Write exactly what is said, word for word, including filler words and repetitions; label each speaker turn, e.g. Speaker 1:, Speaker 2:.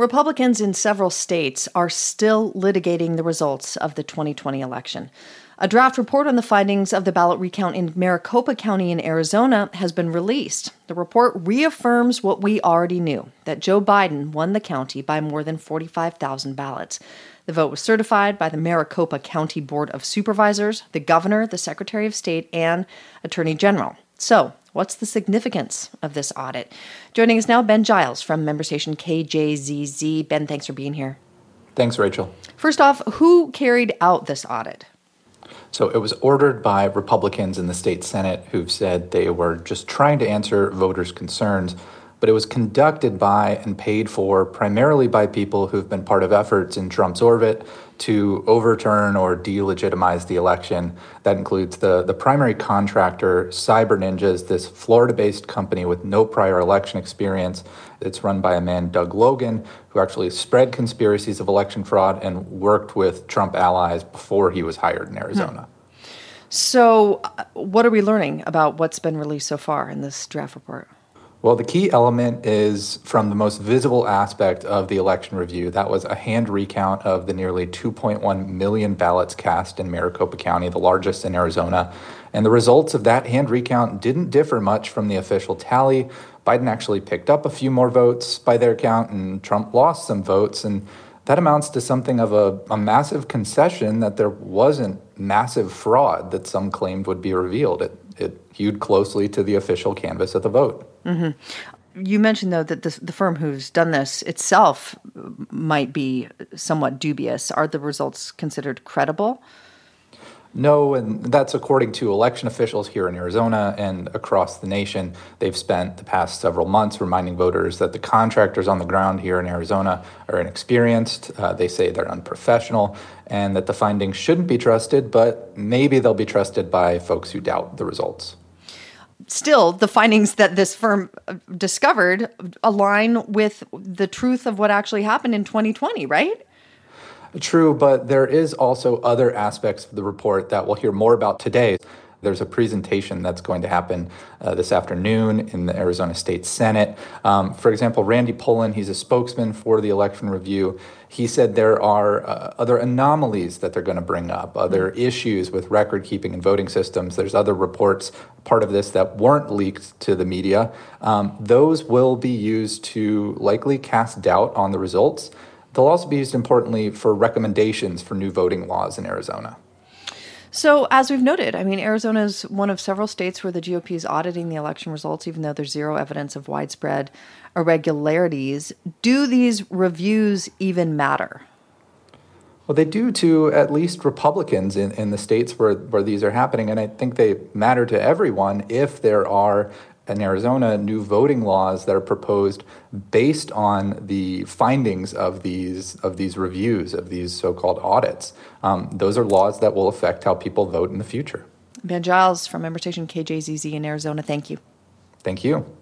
Speaker 1: Republicans in several states are still litigating the results of the twenty twenty election. A draft report on the findings of the ballot recount in Maricopa County in Arizona has been released. The report reaffirms what we already knew, that Joe Biden won the county by more than forty-five thousand ballots. The vote was certified by the Maricopa County Board of Supervisors, the governor, the Secretary of State, and Attorney General. So, what's the significance of this audit? Joining us now, Ben Giles from member station K J Z Z. Ben, thanks for being here.
Speaker 2: Thanks, Rachel.
Speaker 1: First off, who carried out this audit?
Speaker 2: So it was ordered by Republicans in the state Senate who've said they were just trying to answer voters' concerns, but it was conducted by and paid for primarily by people who've been part of efforts in Trump's orbit to overturn or delegitimize the election. That includes the, the primary contractor, Cyber Ninjas, this Florida-based company with no prior election experience. It's run by a man, Doug Logan, who actually spread conspiracies of election fraud and worked with Trump allies before he was hired in Arizona.
Speaker 1: Hmm. So uh, what are we learning about what's been released so far in this draft report?
Speaker 2: Well, the key element is from the most visible aspect of the election review. That was a hand recount of the nearly two point one million ballots cast in Maricopa County, the largest in Arizona. And the results of that hand recount didn't differ much from the official tally. Biden actually picked up a few more votes by their count, and Trump lost some votes. And that amounts to something of a, a massive concession that there wasn't massive fraud that some claimed would be revealed. It, it hewed closely to the official canvas of the vote.
Speaker 1: Mm-hmm. You mentioned, though, that the, the firm who's done this itself might be somewhat dubious. Are the results considered credible?
Speaker 2: No, and that's according to election officials here in Arizona and across the nation. They've spent the past several months reminding voters that the contractors on the ground here in Arizona are inexperienced. Uh, they say they're unprofessional and that the findings shouldn't be trusted, but maybe they'll be trusted by folks who doubt the results.
Speaker 1: Still, the findings that this firm discovered align with the truth of what actually happened in twenty twenty, right?
Speaker 2: True, but there is also other aspects of the report that we'll hear more about today. There's a presentation that's going to happen uh, this afternoon in the Arizona State Senate. Um, for example, Randy Pullen, he's a spokesman for the election review. He said there are uh, other anomalies that they're going to bring up, other issues with record keeping and voting systems. There's other reports, part of this, that weren't leaked to the media. Um, those will be used to likely cast doubt on the results. They'll also be used, importantly, for recommendations for new voting laws in Arizona.
Speaker 1: So, as we've noted, I mean, Arizona is one of several states where the G O P is auditing the election results, even though there's zero evidence of widespread irregularities. Do these reviews even matter?
Speaker 2: Well, they do to at least Republicans in, in the states where, where these are happening, and I think they matter to everyone if there are in Arizona new voting laws that are proposed based on the findings of these of these reviews, of these so-called audits. Um, those are laws that will affect how people vote in the future.
Speaker 1: Ben Giles from member station K J Z Z in Arizona, thank you.
Speaker 2: Thank you.